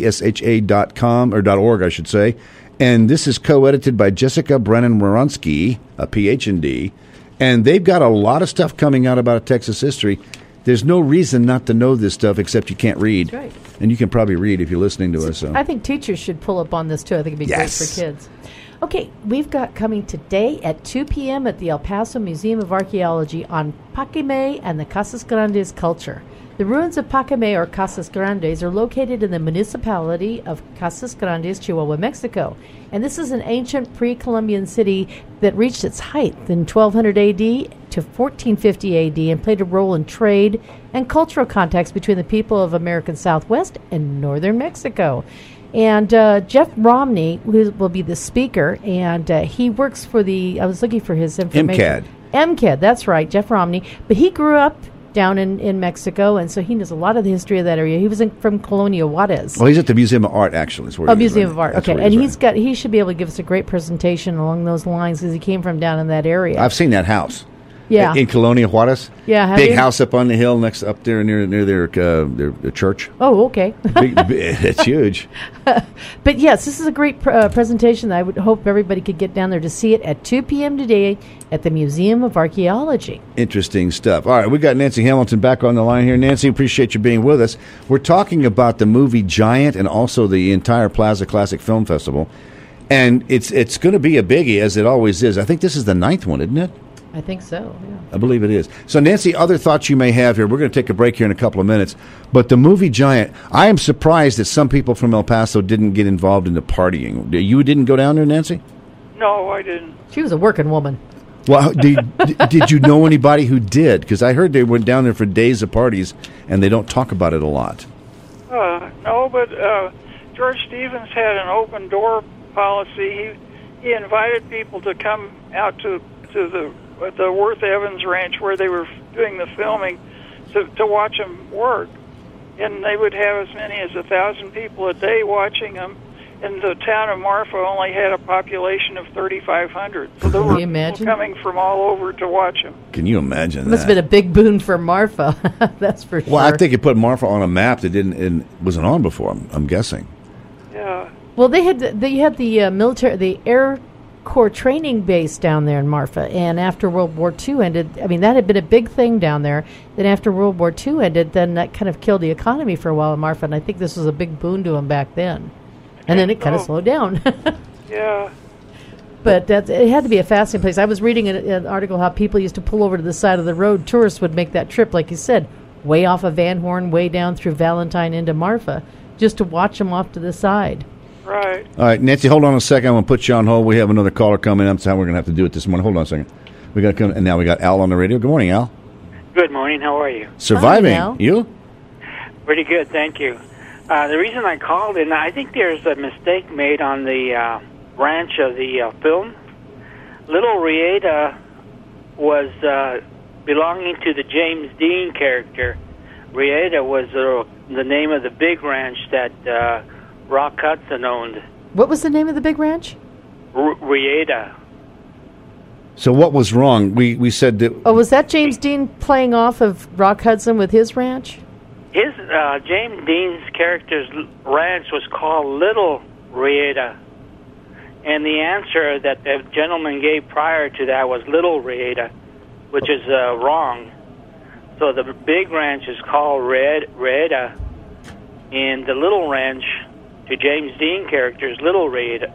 tsha.com, or .org, I should say. And this is co-edited by Jessica Brennan-Moronsky, a Ph.D., and they've got a lot of stuff coming out about Texas history. There's no reason not to know this stuff except you can't read. That's right. And you can probably read if you're listening to us. So. I think teachers should pull up on this, too. I think it'd be great for kids. Okay, we've got coming today at 2 p.m. at the El Paso Museum of Archaeology on Paquimé and the Casas Grandes culture. The ruins of Paquimé, or Casas Grandes, are located in the municipality of Casas Grandes, Chihuahua, Mexico. And this is an ancient pre-Columbian city that reached its height in 1200 A.D. to 1450 A.D. and played a role in trade and cultural contacts between the people of American Southwest and northern Mexico. And Jeff Romney, who will be the speaker, and he works for I was looking for his information. MCAD, that's right, Jeff Romney. But he grew up down in Mexico, and so he knows a lot of the history of that area. He was from Colonia Juarez. Well, he's at the Museum of Art, actually. Museum of Art. Okay, and he should be able to give us a great presentation along those lines because he came from down in that area. I've seen that house. Yeah, in Colonia Juarez. Yeah, big house up on the hill up there near their church. Oh, okay. It's huge. But yes, this is a great presentation. I would hope everybody could get down there to see it at 2 p.m. today at the Museum of Archaeology. Interesting stuff. All right, we got Nancy Hamilton back on the line here. Nancy, appreciate you being with us. We're talking about the movie Giant and also the entire Plaza Classic Film Festival, and it's going to be a biggie as it always is. I think this is the 9th one, isn't it? I think so, yeah. I believe it is. So, Nancy, other thoughts you may have here. We're going to take a break here in a couple of minutes. But the movie Giant, I am surprised that some people from El Paso didn't get involved in the partying. You didn't go down there, Nancy? No, I didn't. She was a working woman. Well, did you know anybody who did? Because I heard they went down there for days of parties, and they don't talk about it a lot. No, but George Stevens had an open door policy. He invited people to come out to the Worth Evans Ranch where they were doing the filming to watch him work, and they would have as many as 1,000 people a day watching him. And the town of Marfa only had a population of 3,500, so there were people coming from all over to watch him. Can you imagine that? Must have been a big boon for Marfa. That's for sure. Well, I think it put Marfa on a map that wasn't on before. I'm guessing. Yeah. Well, they had the Air Corps training base down there in Marfa, and after World War II ended, I mean, that had been a big thing down there. Then after World War II ended, then that kind of killed the economy for a while in Marfa, and I think this was a big boon to them back then. And then it kind of slowed down. Yeah. But it had to be a fascinating place. I was reading an article how people used to pull over to the side of the road. Tourists would make that trip, like you said, way off of Van Horn, way down through Valentine into Marfa, just to watch them off to the side. Right. All right, Nancy, hold on a second. I'm going to put you on hold. We have another caller coming up. That's how we're going to have to do it this morning. Hold on a second. We got to come, and now we got Al on the radio. Good morning, Al. Good morning. How are you? Surviving. Hi, Al. You? Pretty good, thank you. The reason I called in, I think there's a mistake made on the ranch of the film. Little Rieta was belonging to the James Dean character. Rieta was the name of the big ranch that Rock Hudson owned. What was the name of the big ranch? Rieta. So what was wrong? We said that... Oh, was that James Dean playing off of Rock Hudson with his ranch? His James Dean's character's ranch was called Little Rieta, and the answer that the gentleman gave prior to that was Little Rieta, which is wrong. So the big ranch is called Rieta, and the little ranch to James Dean character is Little Rieta.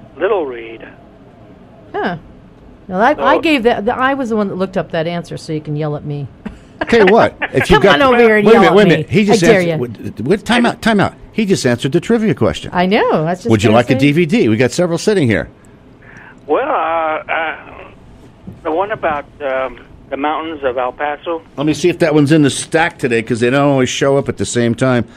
Huh. Now I gave that. I was the one that looked up that answer, so you can yell at me. Okay, what? If you Come on over here and yell at me. Wait a minute. He just I dare answered. Time out. He just answered the trivia question. I know. That's just Would you like a DVD? We got several sitting here. Well, the one about the mountains of El Paso. Let me see if that one's in the stack today, because they don't always show up at the same time.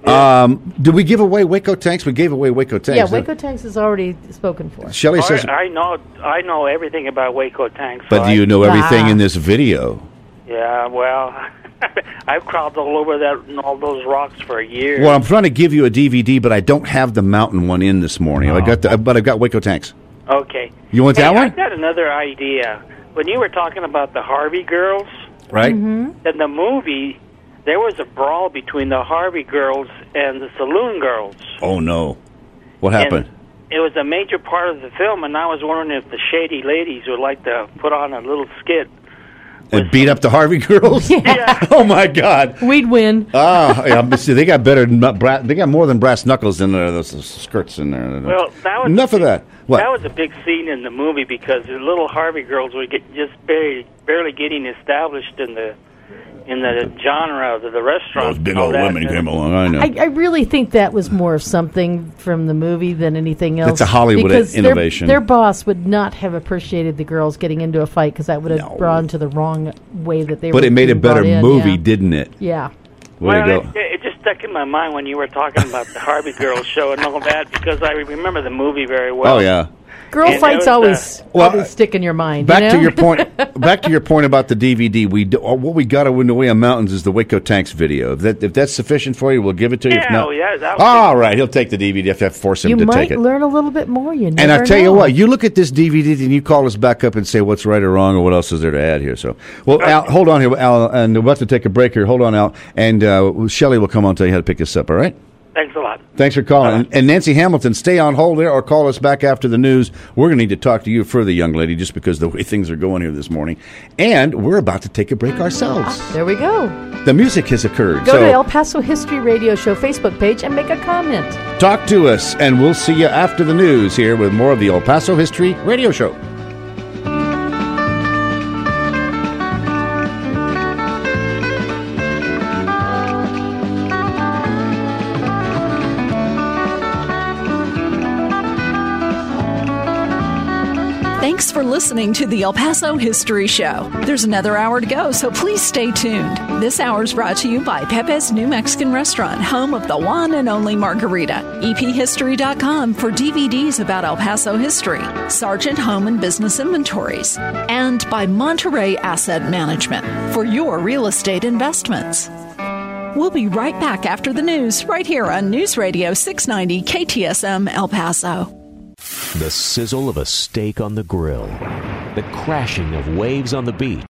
Did we give away Waco Tanks? We gave away Waco Tanks. Yeah, Waco Tanks is already spoken for. Shelley says... I know everything about Waco Tanks. But do you know everything in this video? Yeah, well, I've crawled all over that and all those rocks for a year. Well, I'm trying to give you a DVD, but I don't have the mountain one in this morning. But I've got Waco Tanks. Okay. You want that one? I've got another idea. When you were talking about the Harvey girls, right? Mm-hmm. In the movie, there was a brawl between the Harvey girls and the Saloon girls. Oh, no. What happened? And it was a major part of the film, and I was wondering if the Shady Ladies would like to put on a little skit. And beat up the Harvey girls? Yeah. Oh, my God. We'd win. See, they got better than they got more than brass knuckles in there. Those skirts in there. Well, that was enough of that. What? That was a big scene in the movie because the little Harvey girls were just barely getting established in the genre of the restaurant. Those big old women came along. I know. I really think that was more of something from the movie than anything else. It's a Hollywood innovation. Their boss would not have appreciated the girls getting into a fight because that would have brought to the wrong way that they were. But it made a better movie, didn't it? Yeah. Way to go. It just stuck in my mind when you were talking about the Harvey Girls show and all that because I remember the movie very well. Oh, yeah. Girl fights always stick in your mind. Back to your point. Back to your point about the DVD. What we got in the way of mountains is the Waco Tanks video. If that's sufficient for you, we'll give it to you. Yeah, if not, that all right, he'll take the DVD if I force him to take it. You might learn a little bit more. You never and I tell know. you what, you look at this DVD and you call us back up and say what's right or wrong or what else is there to add here. So, well, Al, hold on here, Al, and we're about to take a break here. Hold on, Al, and Shelley will come on and tell you how to pick this up. All right. Thanks a lot. Thanks for calling. And Nancy Hamilton, stay on hold there or call us back after the news. We're going to need to talk to you further, young lady, just because the way things are going here this morning. And we're about to take a break ourselves. There we go. The music has occurred. Go to El Paso History Radio Show Facebook page and make a comment. Talk to us, and we'll see you after the news here with more of the El Paso History Radio Show. Thanks for listening to the El Paso History Show. There's another hour to go, so please stay tuned. This hour is brought to you by Pepe's New Mexican Restaurant, home of the one and only margarita. EPHistory.com for DVDs about El Paso history. Sargent Home and Business Inventories. And by Monterey Asset Management for your real estate investments. We'll be right back after the news, right here on News Radio 690 KTSM El Paso. The sizzle of a steak on the grill. The crashing of waves on the beach.